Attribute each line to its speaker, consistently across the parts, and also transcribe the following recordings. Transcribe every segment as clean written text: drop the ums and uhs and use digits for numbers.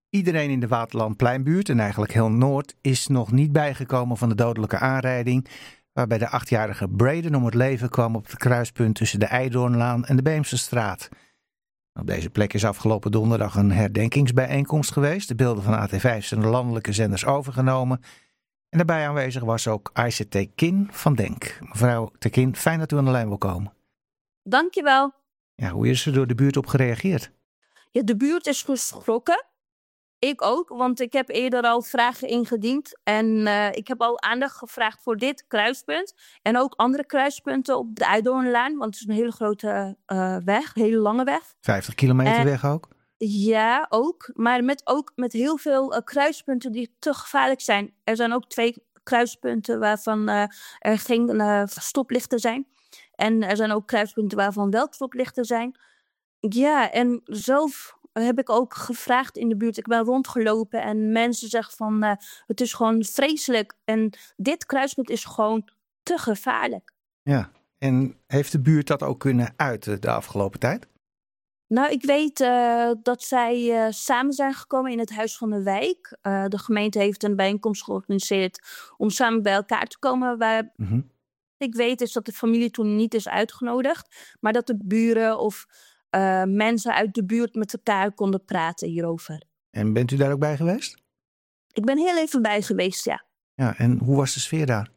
Speaker 1: Iedereen in de Waterlandpleinbuurt en eigenlijk heel Noord is nog niet bijgekomen van de dodelijke aanrijding waarbij de 8-jarige Braden om het leven kwam op het kruispunt tussen de Eidoornlaan en de Beemsterstraat. Op deze plek is afgelopen donderdag een herdenkingsbijeenkomst geweest. De beelden van AT5 zijn de landelijke zenders overgenomen. En daarbij aanwezig was ook Aisha Tekin van Denk. Mevrouw Tekin, fijn dat u aan de lijn wil komen.
Speaker 2: Dankjewel.
Speaker 1: Ja, hoe is er door de buurt op gereageerd?
Speaker 2: Ja, de buurt is geschrokken. Ik ook, want ik heb eerder al vragen ingediend. En ik heb al aandacht gevraagd voor dit kruispunt. En ook andere kruispunten op de Eidoornlaan. Want het is een hele grote weg, een hele lange weg.
Speaker 1: 50 kilometer weg ook?
Speaker 2: Ja, ook. Maar ook met heel veel kruispunten die te gevaarlijk zijn. Er zijn ook 2 kruispunten waarvan er geen stoplichten zijn. En er zijn ook kruispunten waarvan wel stoplichten zijn. Ja, en zelf heb ik ook gevraagd in de buurt. Ik ben rondgelopen en mensen zeggen van het is gewoon vreselijk. En dit kruispunt is gewoon te gevaarlijk.
Speaker 1: Ja, en heeft de buurt dat ook kunnen uiten de afgelopen tijd?
Speaker 2: Nou, ik weet dat zij samen zijn gekomen in het Huis van de Wijk. De gemeente heeft een bijeenkomst georganiseerd om samen bij elkaar te komen. Waar ik weet is dat de familie toen niet is uitgenodigd. Maar dat de buren of mensen uit de buurt met elkaar konden praten hierover.
Speaker 1: En bent u daar ook bij geweest?
Speaker 2: Ik ben heel even bij geweest, ja.
Speaker 1: Ja, en hoe was de sfeer daar?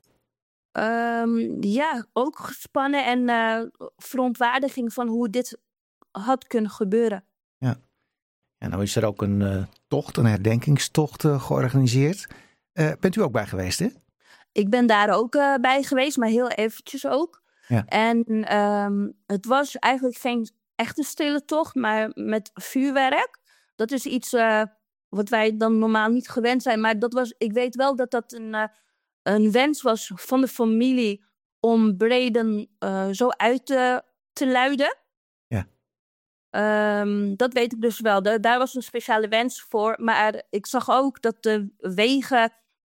Speaker 2: Ja, ook gespannen en verontwaardiging van hoe dit had kunnen gebeuren.
Speaker 1: Ja, en nou is er ook een herdenkingstocht georganiseerd. Bent u ook bij geweest, hè?
Speaker 2: Ik ben daar ook bij geweest, maar heel eventjes ook.
Speaker 1: Ja.
Speaker 2: En het was eigenlijk geen echte stille tocht, maar met vuurwerk. Dat is iets wat wij dan normaal niet gewend zijn. Maar ik weet wel dat dat een wens was van de familie om Braden zo uit te luiden.
Speaker 1: Ja.
Speaker 2: Dat weet ik dus wel. Daar was een speciale wens voor. Maar ik zag ook dat de wegen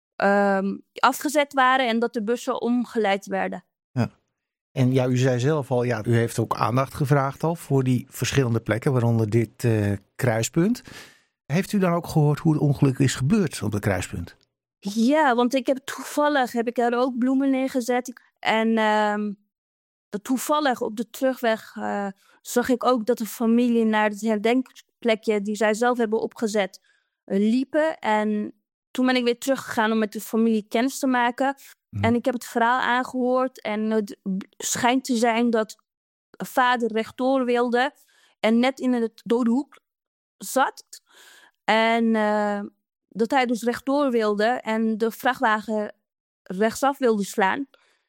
Speaker 2: afgezet waren en dat de bussen omgeleid werden.
Speaker 1: Ja. En ja, u zei zelf al, ja, u heeft ook aandacht gevraagd al voor die verschillende plekken, waaronder dit kruispunt. Heeft u dan ook gehoord hoe het ongeluk is gebeurd op het kruispunt?
Speaker 2: Ja, want toevallig heb ik daar ook bloemen neergezet. En toevallig op de terugweg zag ik ook dat de familie naar het herdenkplekje die zij zelf hebben opgezet liepen. En toen ben ik weer teruggegaan om met de familie kennis te maken. En ik heb het verhaal aangehoord en het schijnt te zijn dat vader rechtdoor wilde en net in het dode hoek zat. En dat hij dus rechtdoor wilde en de vrachtwagen rechtsaf wilde slaan.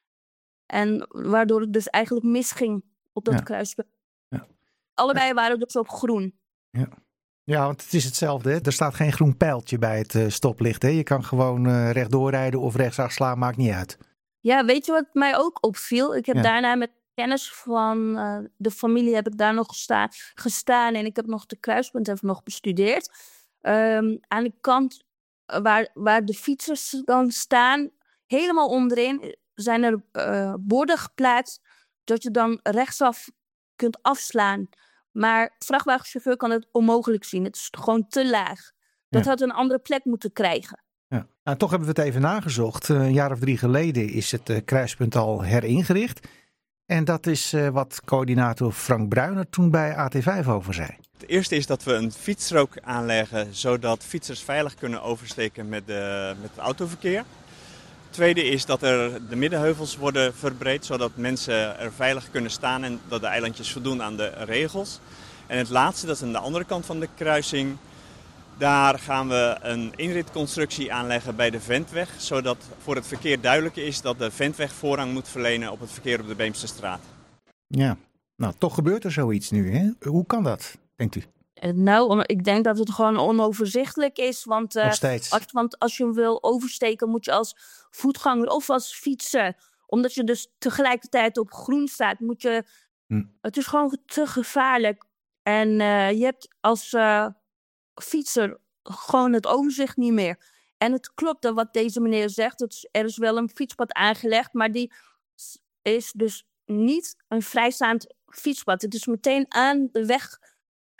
Speaker 2: En waardoor het dus eigenlijk misging op dat kruispunt.
Speaker 1: Ja.
Speaker 2: Allebei waren dus op groen.
Speaker 1: Ja. Ja, want het is hetzelfde. Hè? Er staat geen groen pijltje bij het stoplicht. Hè? Je kan gewoon rechtdoor rijden of rechtsaf slaan, maakt niet uit.
Speaker 2: Ja, weet je wat mij ook opviel? Ik heb daarna met kennis van de familie heb ik daar nog gestaan en ik heb nog de kruispunt even nog bestudeerd. Aan de kant waar de fietsers dan staan, helemaal onderin zijn er borden geplaatst dat je dan rechtsaf kunt afslaan. Maar de vrachtwagenchauffeur kan het onmogelijk zien. Het is gewoon te laag. Dat had een andere plek moeten krijgen.
Speaker 1: Ja. Nou, toch hebben we het even nagezocht. Een jaar of 3 geleden is het kruispunt al heringericht. En dat is wat coördinator Frank Bruiner toen bij AT5 over zei.
Speaker 3: Het eerste is dat we een fietsstrook aanleggen zodat fietsers veilig kunnen oversteken met het autoverkeer. Het tweede is dat er de middenheuvels worden verbreed zodat mensen er veilig kunnen staan en dat de eilandjes voldoen aan de regels. En het laatste, dat is aan de andere kant van de kruising. Daar gaan we een inritconstructie aanleggen bij de Ventweg, zodat voor het verkeer duidelijk is dat de Ventweg voorrang moet verlenen op het verkeer op de Beemsterstraat.
Speaker 1: Ja, nou toch gebeurt er zoiets nu, hè? Hoe kan dat, denkt u?
Speaker 2: Nou, ik denk dat het gewoon onoverzichtelijk is. Want,
Speaker 1: Nog steeds.
Speaker 2: als je hem wil oversteken, moet je als voetganger of als fietser, omdat je dus tegelijkertijd op groen staat, moet je. Het is gewoon te gevaarlijk. En je hebt als fietser gewoon het overzicht niet meer. En het klopt dat wat deze meneer zegt. Er is wel een fietspad aangelegd, maar die is dus niet een vrijstaand fietspad. Het is meteen aan de weg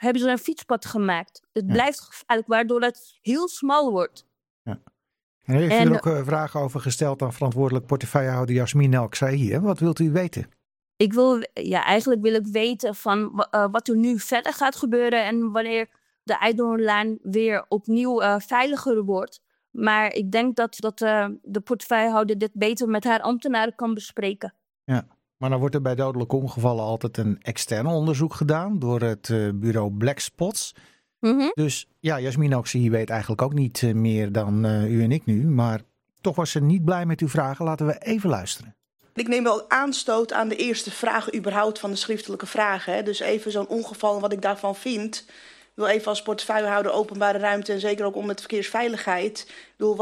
Speaker 2: hebben ze een fietspad gemaakt. Het blijft gevaarlijk, waardoor het heel smal wordt.
Speaker 1: Ja. En heeft u er ook vragen over gesteld aan verantwoordelijk portefeuillehouder Yasmine El-Ksahi, hè? Wat wilt u weten?
Speaker 2: Eigenlijk wil ik weten van wat er nu verder gaat gebeuren en wanneer de Eidoornlaan weer opnieuw veiliger wordt. Maar ik denk dat de portefeuillehouder dit beter met haar ambtenaren kan bespreken.
Speaker 1: Ja, maar dan wordt er bij dodelijke ongevallen altijd een extern onderzoek gedaan door het bureau Black Spots.
Speaker 2: Mm-hmm.
Speaker 1: Dus ja, Yasmine El-Ksahi weet eigenlijk ook niet meer dan u en ik nu. Maar toch was ze niet blij met uw vragen. Laten we even luisteren.
Speaker 4: Ik neem wel aanstoot aan de eerste vraag überhaupt van de schriftelijke vragen. Hè. Dus even zo'n ongeval en wat ik daarvan vind. Ik wil even als portefeuillehouder openbare ruimte en zeker ook om met verkeersveiligheid. Ik bedoel,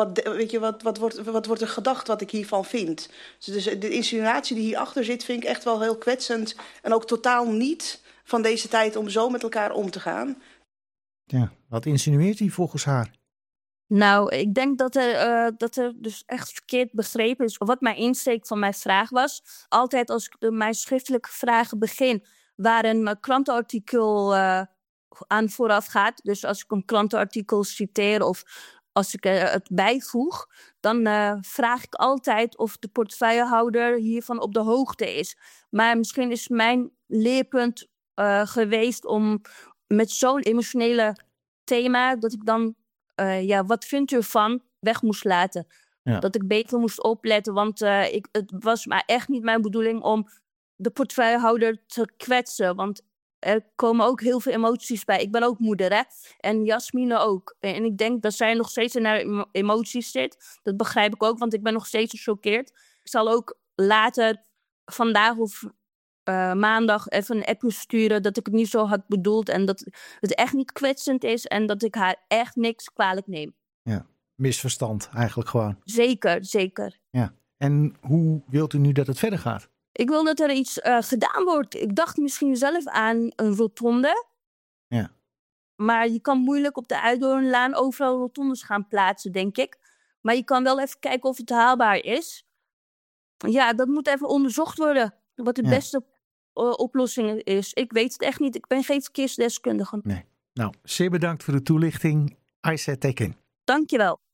Speaker 4: wat wordt er gedacht wat ik hiervan vind? Dus de insinuatie die hierachter zit vind ik echt wel heel kwetsend. En ook totaal niet van deze tijd om zo met elkaar om te gaan.
Speaker 1: Ja, wat insinueert hij volgens haar?
Speaker 2: Nou, ik denk dat er dus echt verkeerd begrepen is wat mijn insteek van mijn vraag was. Altijd als ik mijn schriftelijke vragen begin, waar een krantenartikel aan vooraf gaat. Dus als ik een krantenartikel citeer of als ik het bijvoeg, dan vraag ik altijd of de portefeuillehouder hiervan op de hoogte is. Maar misschien is mijn leerpunt geweest om met zo'n emotionele thema dat ik dan wat vindt u ervan weg moest laten. Ja. Dat ik beter moest opletten, want het was maar echt niet mijn bedoeling om de portefeuillehouder te kwetsen. Want er komen ook heel veel emoties bij. Ik ben ook moeder, hè? En Yasmine ook. En ik denk dat zij nog steeds in haar emoties zit. Dat begrijp ik ook, want ik ben nog steeds gechoqueerd. Ik zal ook later, vandaag of maandag, even een appje sturen dat ik het niet zo had bedoeld en dat het echt niet kwetsend is en dat ik haar echt niks kwalijk neem.
Speaker 1: Ja, misverstand eigenlijk gewoon.
Speaker 2: Zeker.
Speaker 1: Ja. En hoe wilt u nu dat het verder gaat?
Speaker 2: Ik wil dat er iets gedaan wordt. Ik dacht misschien zelf aan een rotonde.
Speaker 1: Ja.
Speaker 2: Maar je kan moeilijk op de Eidoornlaan overal rotondes gaan plaatsen, denk ik. Maar je kan wel even kijken of het haalbaar is. Ja, dat moet even onderzocht worden. Wat de beste oplossing is. Ik weet het echt niet. Ik ben geen verkeersdeskundige.
Speaker 1: Nee. Nou, zeer bedankt voor de toelichting. I said take in.
Speaker 2: Dankjewel.